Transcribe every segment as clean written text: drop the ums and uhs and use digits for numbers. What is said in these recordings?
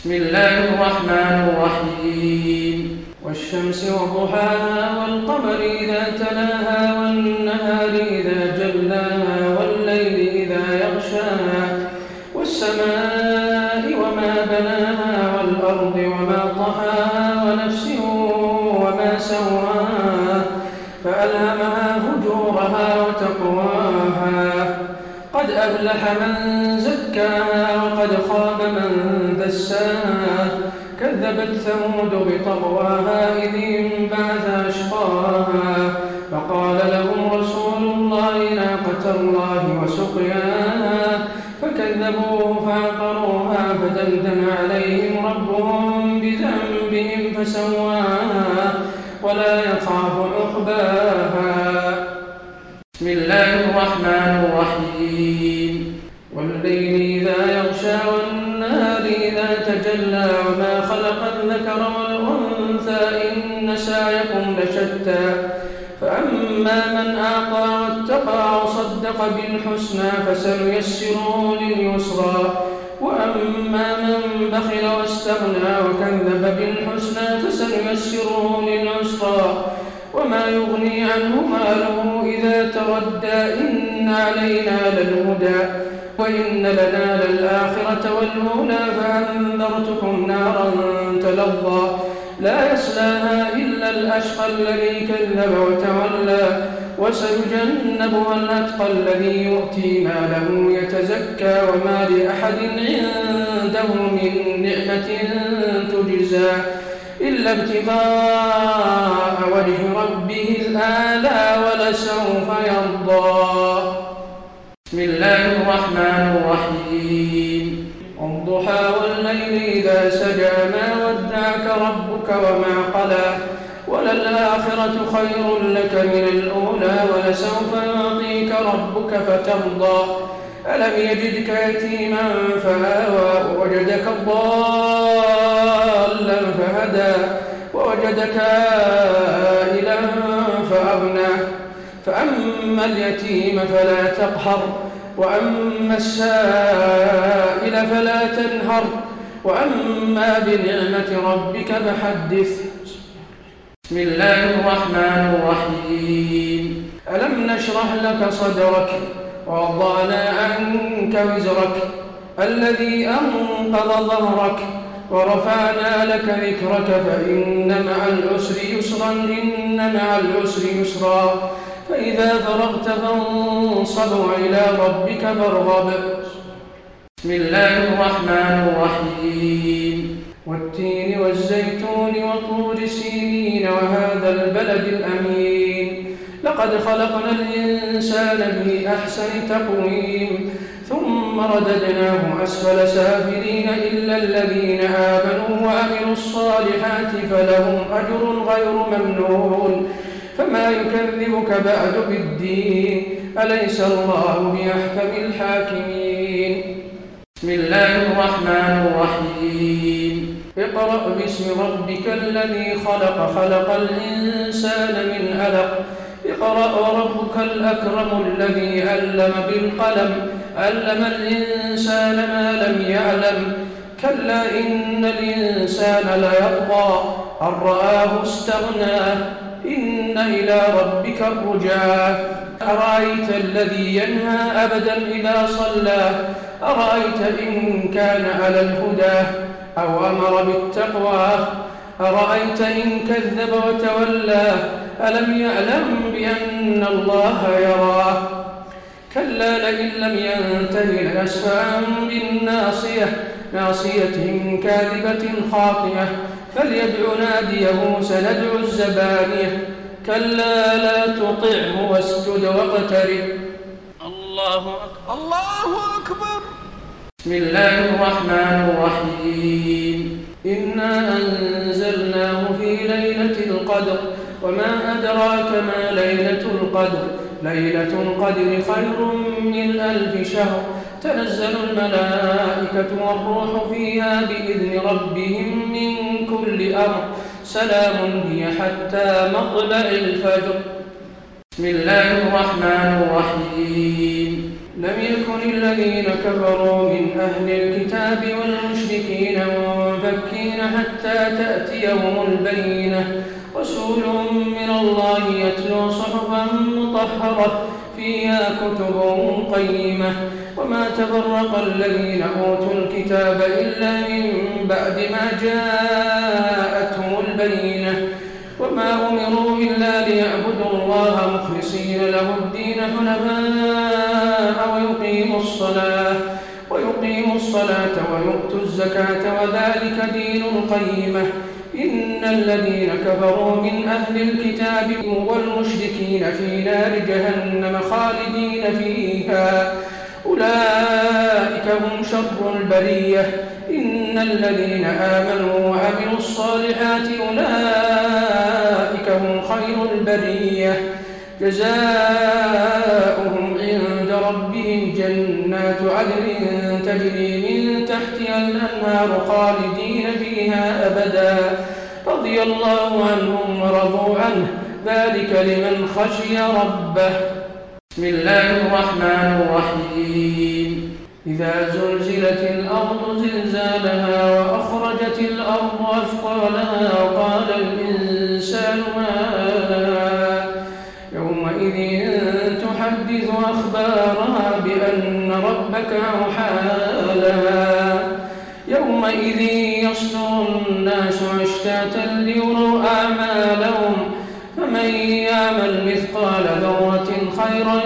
بسم الله الرحمن الرحيم والشمس وضحاها والقمر إذا تلاها والنهار إذا جلاها والليل إذا يغشاها والسماء وما بناها والأرض وما طحاها ونفس وما سواها فألهمها فجورها وتقواها قد أفلح من زكاها وقد خاب من دساها كذبت ثمود بطغواها إذ انبعث أشقاها فقال لهم رسول الله ناقة الله وسقياها فكذبوه فعقروها فدمدم عليهم ربهم بذنبهم فسواها ولا يخاف عقباها. بسم الله الرحمن الرحيم والليل إذا يغشى والنهار إذا تجلى وما خلق الذكر والأنثى إن سعيكم لشتى فأما من أعطى واتقى وصدق بالحسنى فسنيسره لليسرى وأما من بخل واستغنى وكذب بالحسنى فسنيسره للعسرى وما يغني عنه ماله إذا تردى إن علينا للهدى وإن لنا للآخرة والأولى فأنذرتكم نارا تلظى لا يصلاها إلا الأشقى الذي كذب وتولى وسيجنبها الأتقى الذي يؤتي ماله يتزكى وما لأحد عنده من نعمة تجزى إلا ابتغاء وجه ربه الأعلى ولسوف يرضى. بسم الله الرحمن الرحيم والضحى والليل إذا سجى ما ودعك ربك وما قلى وللآخرة خير لك من الأولى ولسوف يعطيك ربك فترضى ألم يجدك يتيما فآوى ووجدك ضالا فهدى ووجدك عائلا فأغنى فأما اليتيم فلا تقهر وأما السائل فلا تنهر وأما بنعمة ربك فحدث. بسم الله الرحمن الرحيم ألم نشرح لك صدرك ووضعنا عنك وزرك الذي أنقض ظهرك ورفعنا لك ذكرك فإن مع العسر يسرا إن مع العسر يسرا فإذا فرغت فانصب وإلى ربك فارغب. بسم الله الرحمن الرحيم والتين والزيتون وطور سينين وهذا البلد الأمين لقد خلقنا الإنسان في أحسن تقويم ثم رددناه أسفل سافلين إلا الذين آمنوا وعملوا الصالحات فلهم أجر غير ممنون فما يكذبك بعد بالدين أليس الله بأحكم الحاكمين. بسم الله الرحمن الرحيم اقرأ باسم ربك الذي خلق خلق الإنسان من علق اقرأ وربك الأكرم الذي علم بالقلم علم الإنسان ما لم يعلم كلا إن الإنسان ليطغى أن رآه استغنى إن إلى ربك الرجعى أرأيت الذي ينهى أبدا إذا صلى أرأيت إن كان على الهدى أو أمر بالتقوى أرأيت إن كذب وتولى ألم يعلم بأن الله يراه كلا لئن لم ينته ليسفعا بالناصية ناصية كاذبة خاطئة فليدع ناديه سندع الزبانية كلا لا تطعه واسجد واقترب. الله أكبر الله أكبر. بسم الله الرحمن الرحيم إنا أنزلناه في ليلة القدر وما أدراك ما ليلة القدر ليلة القدر خير من 1000 شهر تنزل الملائكة والروح فيها بإذن ربهم من كل أمر سلام هي حتى مطلع الفجر. بسم الله الرحمن الرحيم لم يكن الذين كفروا من أهل الكتاب والمشركين مكثين حتى تأتيهم البينة رسول من الله يتلو صحفا مطهرة فيها كتب قيمة وما تفرق الذين أوتوا الكتاب إلا من بعد ما جاءتهم البينة وما أمروا إلا ليعبدوا الله مخلصين له الدين حنفاء ويقيموا الصلاة ويؤتوا الزكاة وذلك دين القيمة إن الذين كفروا من أهل الكتاب والمشركين في نار جهنم خالدين فيها أولئك هم شر البرية إن الذين آمنوا وعملوا الصالحات أولئك هم خير البرية جزاؤهم عند ربهم جنات عدن تجري من تحتها الأنهار خالدين فيها أبدا رضي الله عنهم ورضوا عنه ذلك لمن خشي ربه. بسم الله الرحمن الرحيم إذا زلزلت الأرض زلزالها وأخرجت الأرض أثقالها وقال الإنسان ما لها يومئذ تحدث أخبارها بأن ربك أوحى لها يومئذ يصدر الناس أشتاتا ليروا أعمالهم فمن يعمل مثقال ذرة خيرا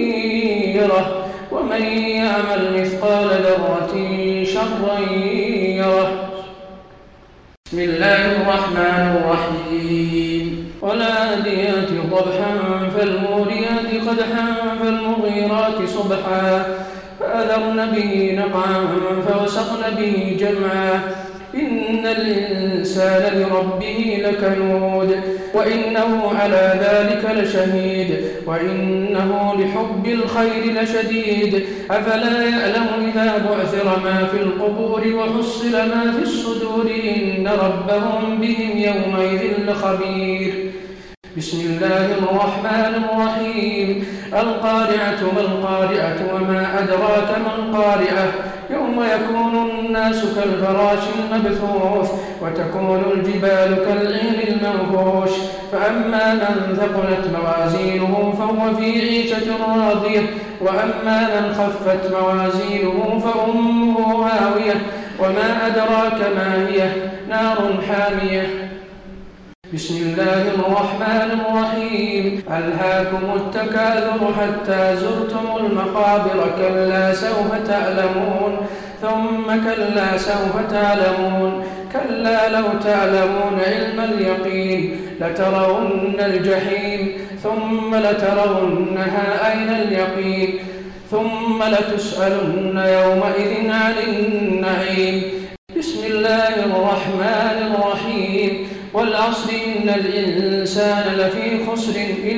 يره ومن يعمل مثقال ذرة شرا يره. بسم الله الرحمن الرحيم والعاديات ضبحا فالموريات قدحا فالمغيرات صبحا فأثرن به نقعا فوسطن به جمعا إن الإنسان لربه لكنود وإنه على ذلك لشهيد وإنه لحب الخير لشديد أفلا يعلم إذا بعثر ما في القبور وحصل ما في الصدور إن ربهم بهم يومئذ لخبير. بسم الله الرحمن الرحيم القارعة ما القارعة وما أدراك ما القارعة يوم يكون الناس كالفراش المبثوث وتكون الجبال كالعين المنفوش فأما من ثقلت موازينه فهو في عيشة راضية وأما من خفت موازينه فأمه هاوية وما أدراك ما هي نار حامية. بسم الله الرحمن الرحيم ألهاكم التكاثر حتى زرتم المقابر كلا سوف تعلمون ثم كلا سوف تعلمون كلا لو تعلمون علم اليقين لترون الجحيم ثم لترونها عين اليقين ثم لتسألن يومئذ عن النعيم. بسم الله الرحمن الرحيم والعصر إن الإنسان لفي خسر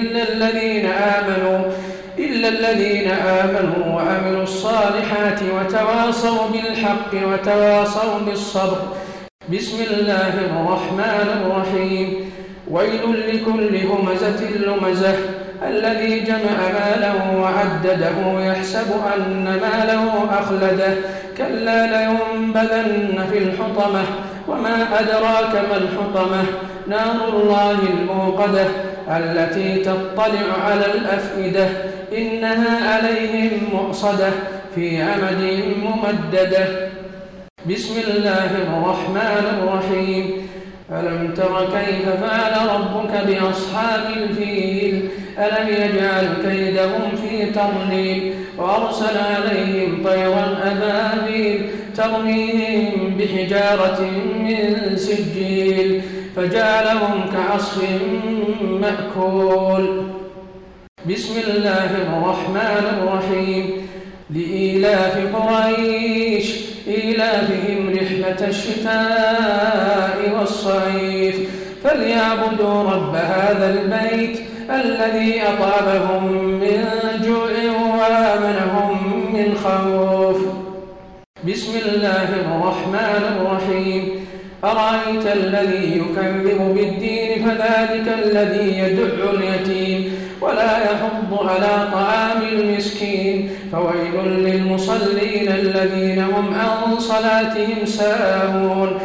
إلا الذين آمنوا وعملوا الصالحات وتواصوا بالحق وتواصوا بالصبر. بسم الله الرحمن الرحيم ويل لكل همزة لمزة الذي جمع ماله وعدده يحسب أن ماله أخلده كلا لينبذن في الحطمة وما أدراك ما الحطمة نار الله الموقدة التي تطلع على الأفئدة إنها عليهم مؤصدة في عمد ممددة. بسم الله الرحمن الرحيم ألم تر كيف فعل ربك بأصحاب الفيل ألم يجعل كيدهم في تضليل وأرسل عليهم طيرا أبابيل ترميهم بحجارة من سجيل فجعلهم كعصف مأكول. بسم الله الرحمن الرحيم لإيلاف قريش إيلافهم رحلة الشتاء والصيف فليعبدوا رب هذا البيت الذي أطعمهم من جوع وآمنهم من خوف. بسم الله الرحمن الرحيم أرأيت الذي يكذب بالدين فذلك الذي يدع اليتيم ولا يحض على طعام المسكين فويل للمصلين الذين هم عن صلاتهم ساهون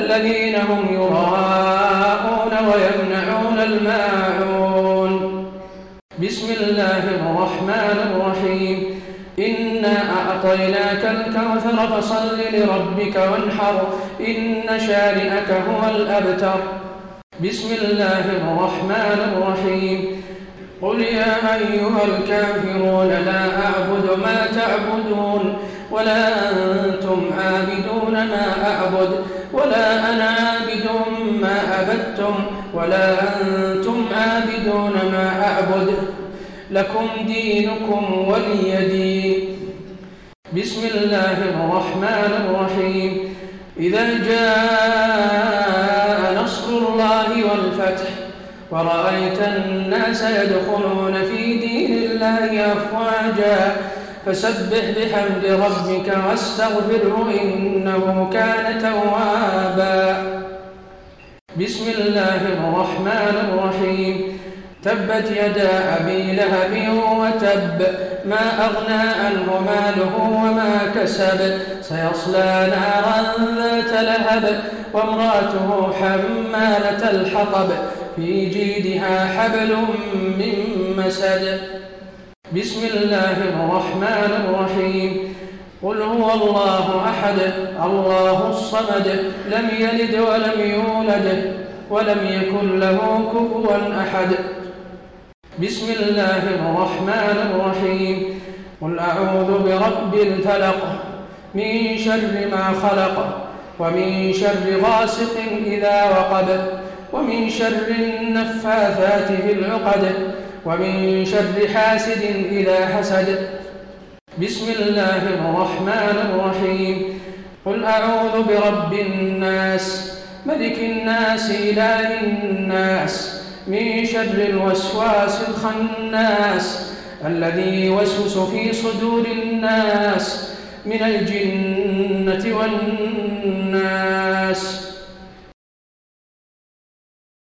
الذين هم يراءون ويمنعون الماعون. بسم الله الرحمن الرحيم. إنا أعطيناك الكوثر فصل لربك وانحر إن شانئك هو الأبتر. بسم الله الرحمن الرحيم. قل يا أيها الكافرون لا أعبد ما تعبدون ولا أنتم عابدون ما أعبد ولا أنا عابد ما عبدتم ولا أنتم عابدون ما أعبد لكم دينكم ولي دين. بسم الله الرحمن الرحيم. إذا جاء نصر الله والفتح ورأيت الناس يدخلون في دين الله أفواجا فسبح بحمد ربك واستغفره إنه كان توابا. بسم الله الرحمن الرحيم. تبت يدا أبي لهب وتب ما أغنى عنه ماله وما كسب سيصلى نارا ذات لهب وامرأته حمالة الحطب في جيدها حبل من مسد. بسم الله الرحمن الرحيم. قل هو الله أحد الله الصمد لم يلد ولم يولد ولم يكن له كفوا أحد. بسم الله الرحمن الرحيم. قل أعوذ برب الفلق من شر ما خلق ومن شر غاسق إذا وقب ومن شر النفاثات في العقد ومن شر حاسد إذا حسد. بسم الله الرحمن الرحيم. قل أعوذ برب الناس ملك الناس إله الناس من شر الوسواس الخناس الذي يوسوس في صدور الناس من الجنة والناس.